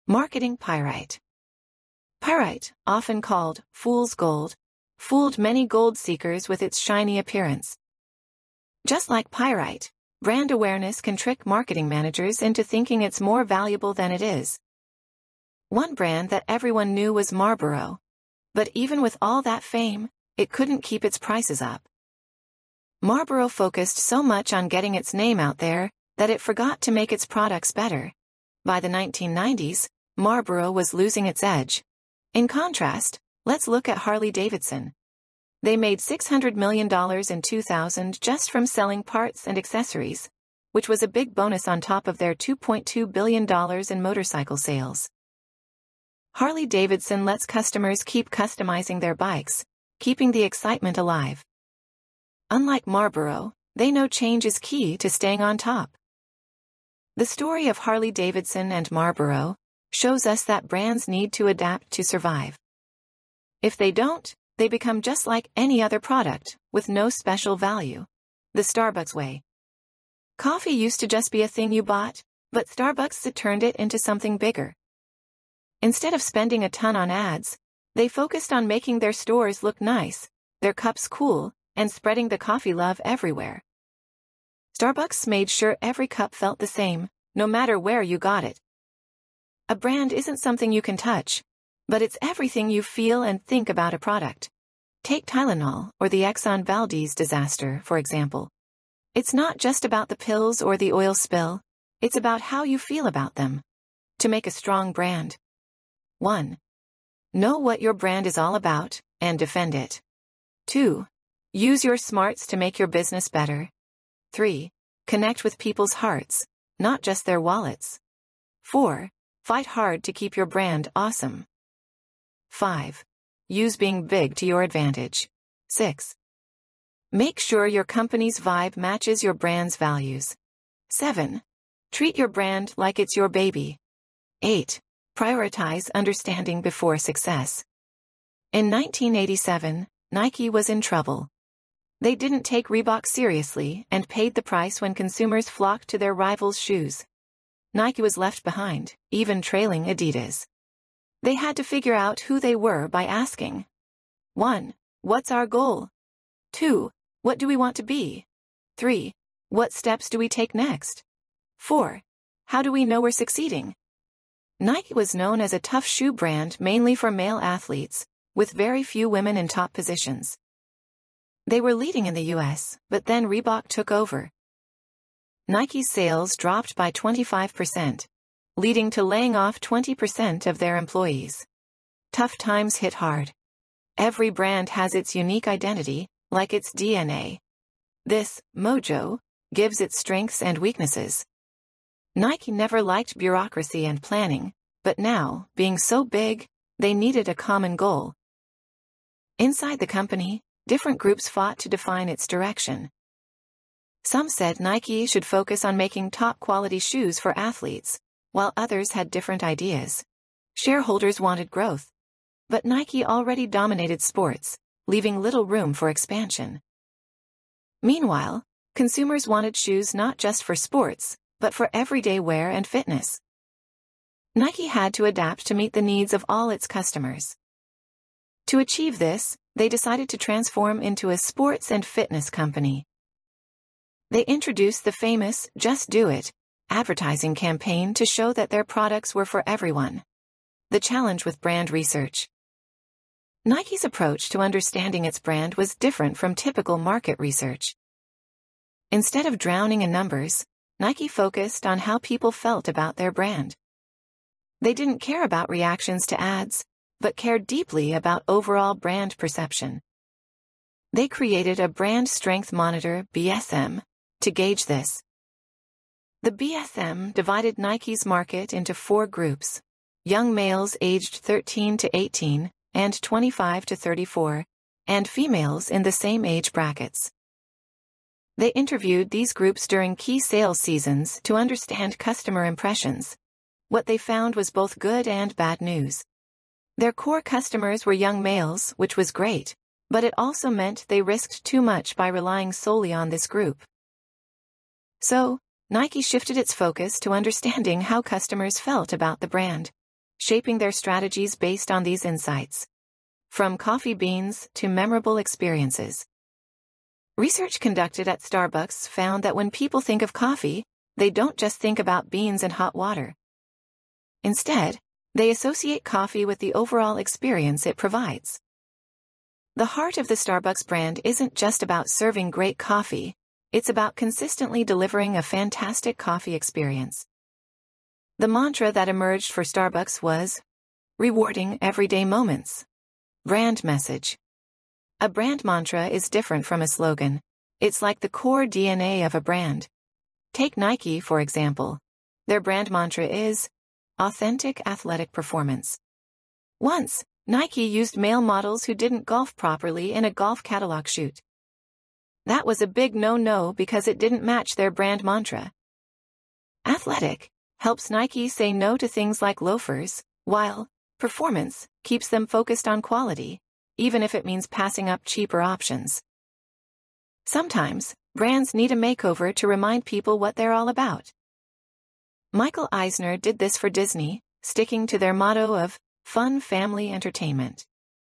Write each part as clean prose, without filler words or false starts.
Marketing pyrite. Pyrite, often called fool's gold, fooled many gold seekers with its shiny appearance. Just like pyrite, brand awareness can trick marketing managers into thinking it's more valuable than it is. One brand that everyone knew was Marlboro. But even with all that fame, it couldn't keep its prices up. Marlboro focused so much on getting its name out there that it forgot to make its products better. By the 1990s, Marlboro was losing its edge. In contrast, let's look at Harley-Davidson. They made $600 million in 2000 just from selling parts and accessories, which was a big bonus on top of their $2.2 billion in motorcycle sales. Harley-Davidson lets customers keep customizing their bikes, keeping the excitement alive. Unlike Marlboro, they know change is key to staying on top. The story of Harley-Davidson and Marlboro shows us that brands need to adapt to survive. If they don't, they become just like any other product, with no special value. The Starbucks way. Coffee used to just be a thing you bought, but Starbucks turned it into something bigger. Instead of spending a ton on ads, they focused on making their stores look nice, their cups cool, and spreading the coffee love everywhere. Starbucks made sure every cup felt the same, no matter where you got it. A brand isn't something you can touch, but it's everything you feel and think about a product. Take Tylenol or the Exxon Valdez disaster, for example. It's not just about the pills or the oil spill, it's about how you feel about them. To make a strong brand. 1. Know what your brand is all about, and defend it. 2. Use your smarts to make your business better. 3. Connect with people's hearts, not just their wallets. 4. Fight hard to keep your brand awesome. 5. Use being big to your advantage. 6. Make sure your company's vibe matches your brand's values. 7. Treat your brand like it's your baby. 8. Prioritize understanding before success. In 1987, Nike was in trouble. They didn't take Reebok seriously and paid the price when consumers flocked to their rivals' shoes. Nike was left behind, even trailing Adidas. They had to figure out who they were by asking. 1. What's our goal? 2. What do we want to be? 3. What steps do we take next? 4. How do we know we're succeeding? Nike was known as a tough shoe brand mainly for male athletes, with very few women in top positions. They were leading in the US, but then Reebok took over. Nike's sales dropped by 25%, leading to laying off 20% of their employees. Tough times hit hard. Every brand has its unique identity, like its DNA. This mojo gives its strengths and weaknesses. Nike never liked bureaucracy and planning, but now, being so big, they needed a common goal. Inside the company, different groups fought to define its direction. Some said Nike should focus on making top-quality shoes for athletes, while others had different ideas. Shareholders wanted growth. But Nike already dominated sports, leaving little room for expansion. Meanwhile, consumers wanted shoes not just for sports, but for everyday wear and fitness. Nike had to adapt to meet the needs of all its customers. To achieve this, they decided to transform into a sports and fitness company. They introduced the famous Just Do It advertising campaign to show that their products were for everyone. The challenge with brand research. Nike's approach to understanding its brand was different from typical market research. Instead of drowning in numbers, Nike focused on how people felt about their brand. They didn't care about reactions to ads, but cared deeply about overall brand perception. They created a brand strength monitor, BSM, to gauge this. The BSM divided Nike's market into 4 groups: young males aged 13 to 18 and 25 to 34, and females in the same age brackets. They interviewed these groups during key sales seasons to understand customer impressions. What they found was both good and bad news. Their core customers were young males, which was great, but it also meant they risked too much by relying solely on this group. So, Nike shifted its focus to understanding how customers felt about the brand. shaping their strategies based on these insights. From coffee beans to memorable experiences. Research conducted at Starbucks found that when people think of coffee, they don't just think about beans and hot water. Instead, they associate coffee with the overall experience it provides. The heart of the Starbucks brand isn't just about serving great coffee, it's about consistently delivering a fantastic coffee experience. The mantra that emerged for Starbucks was, rewarding everyday moments. Brand message. A brand mantra is different from a slogan. It's like the core DNA of a brand. Take Nike, for example. Their brand mantra is, authentic athletic performance. Once, Nike used male models who didn't golf properly in a golf catalog shoot. That was a big no-no because it didn't match their brand mantra. Athletic helps Nike say no to things like loafers, while performance keeps them focused on quality, even if it means passing up cheaper options. Sometimes, brands need a makeover to remind people what they're all about. Michael Eisner did this for Disney, sticking to their motto of fun family entertainment.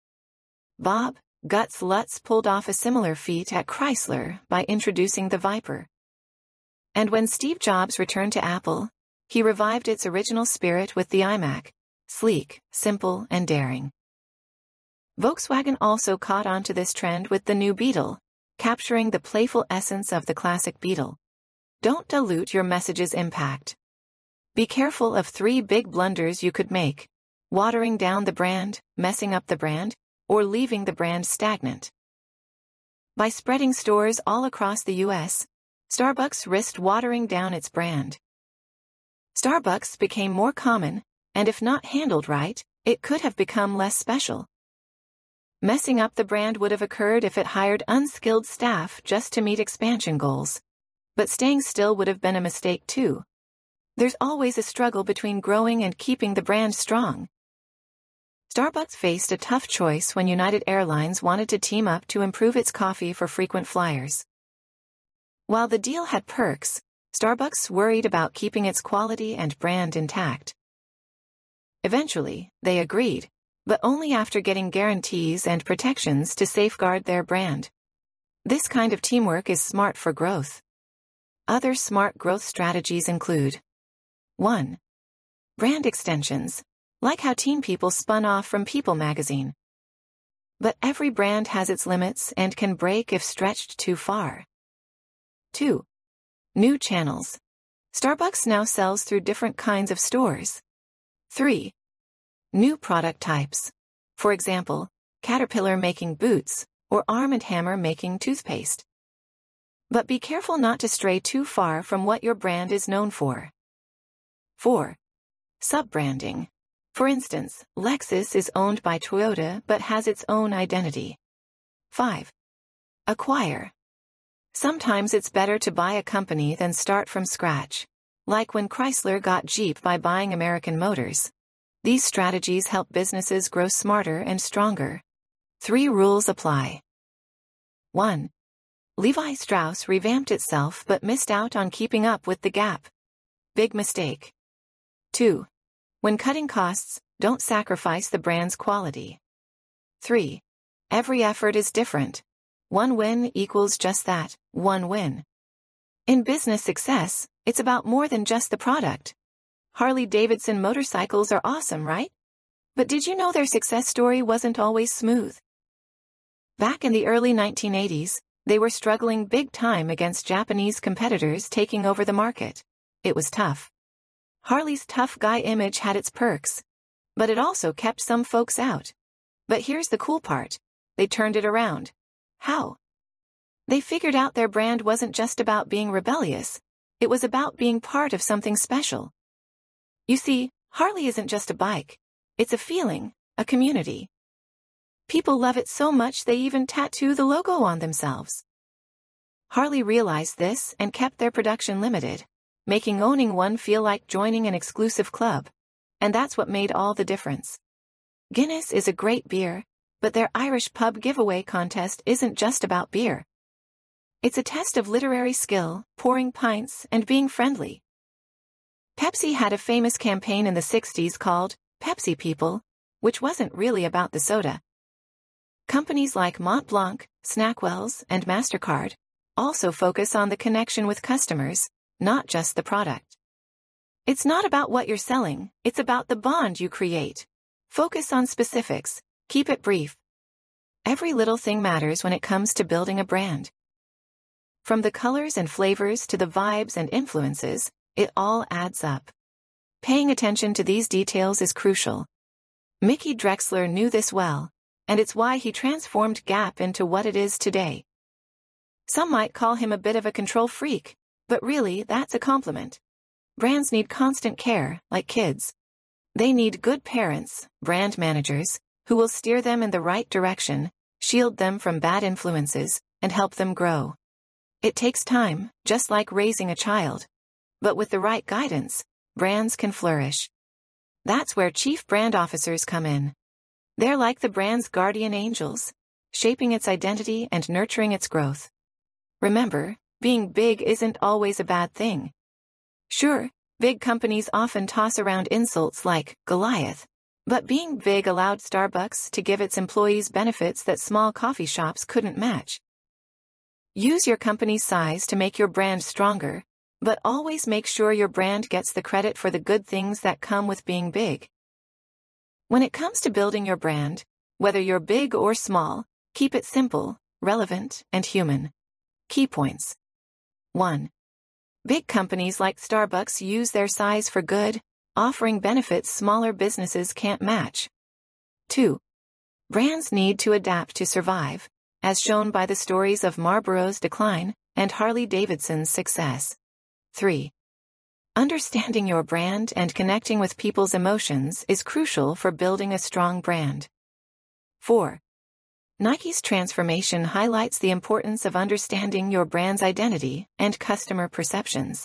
Bob Guts Lutz pulled off a similar feat at Chrysler by introducing the Viper. And when Steve Jobs returned to Apple, he revived its original spirit with the iMac, sleek, simple, and daring. Volkswagen also caught on to this trend with the new Beetle, capturing the playful essence of the classic Beetle. Don't dilute your message's impact. Be careful of 3 big blunders you could make: watering down the brand, messing up the brand, or leaving the brand stagnant. By spreading stores all across the U.S., Starbucks risked watering down its brand. Starbucks became more common, and if not handled right, it could have become less special. Messing up the brand would have occurred if it hired unskilled staff just to meet expansion goals. But staying still would have been a mistake too. There's always a struggle between growing and keeping the brand strong. Starbucks faced a tough choice when United Airlines wanted to team up to improve its coffee for frequent flyers. While the deal had perks, Starbucks worried about keeping its quality and brand intact. Eventually, they agreed, but only after getting guarantees and protections to safeguard their brand. This kind of teamwork is smart for growth. Other smart growth strategies include 1. Brand extensions, like how Teen People spun off from People magazine. But every brand has its limits and can break if stretched too far. 2. New channels. Starbucks now sells through different kinds of stores. 3. New product types. For example, Caterpillar making boots, or Arm & Hammer making toothpaste. But be careful not to stray too far from what your brand is known for. 4. Sub-branding. For instance, Lexus is owned by Toyota but has its own identity. 5. Acquire. Sometimes it's better to buy a company than start from scratch, like when Chrysler got Jeep by buying American Motors. These strategies help businesses grow smarter and stronger. 3 rules apply. 1. Levi Strauss revamped itself but missed out on keeping up with the Gap. Big mistake. 2. When cutting costs, don't sacrifice the brand's quality. 3. Every effort is different. One win equals just that, one win. In business success, it's about more than just the product. Harley-Davidson motorcycles are awesome, right? But did you know their success story wasn't always smooth? Back in the early 1980s, they were struggling big time against Japanese competitors taking over the market. It was tough. Harley's tough guy image had its perks, but it also kept some folks out. But here's the cool part. They turned it around. How? They figured out their brand wasn't just about being rebellious, it was about being part of something special. You see, Harley isn't just a bike. It's a feeling, a community. People love it so much they even tattoo the logo on themselves. Harley realized this and kept their production limited, making owning one feel like joining an exclusive club. And that's what made all the difference. Guinness is a great beer, but their Irish pub giveaway contest isn't just about beer. It's a test of literary skill, pouring pints, and being friendly. Pepsi had a famous campaign in the 60s called Pepsi people, which wasn't really about the soda. Companies like Montblanc, Snackwells, and MasterCard also focus on the connection with customers, not just the product. It's not about what you're selling, it's about the bond you create. Focus on specifics, keep it brief. Every little thing matters when it comes to building a brand. From the colors and flavors to the vibes and influences, it all adds up. Paying attention to these details is crucial. Mickey Drexler knew this well, and it's why he transformed Gap into what it is today. Some might call him a bit of a control freak, but really that's a compliment. Brands need constant care, like kids. They need good parents, brand managers, who will steer them in the right direction, shield them from bad influences, and help them grow. It takes time, just like raising a child. But with the right guidance, brands can flourish. That's where chief brand officers come in. They're like the brand's guardian angels, shaping its identity and nurturing its growth. Remember, being big isn't always a bad thing. Sure, big companies often toss around insults like Goliath, but being big allowed Starbucks to give its employees benefits that small coffee shops couldn't match. Use your company's size to make your brand stronger, but always make sure your brand gets the credit for the good things that come with being big. When it comes to building your brand, whether you're big or small, keep it simple, relevant, and human. Key points. 1. Big companies like Starbucks use their size for good, offering benefits smaller businesses can't match. 2. Brands need to adapt to survive, as shown by the stories of Marlboro's decline and Harley-Davidson's success. 3. Understanding your brand and connecting with people's emotions is crucial for building a strong brand. 4. Nike's transformation highlights the importance of understanding your brand's identity and customer perceptions.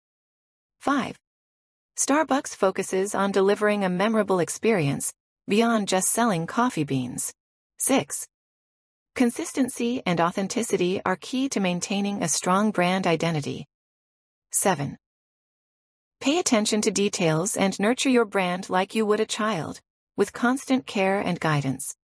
5. Starbucks focuses on delivering a memorable experience beyond just selling coffee beans. 6. Consistency and authenticity are key to maintaining a strong brand identity. 7. Pay attention to details and nurture your brand like you would a child, with constant care and guidance.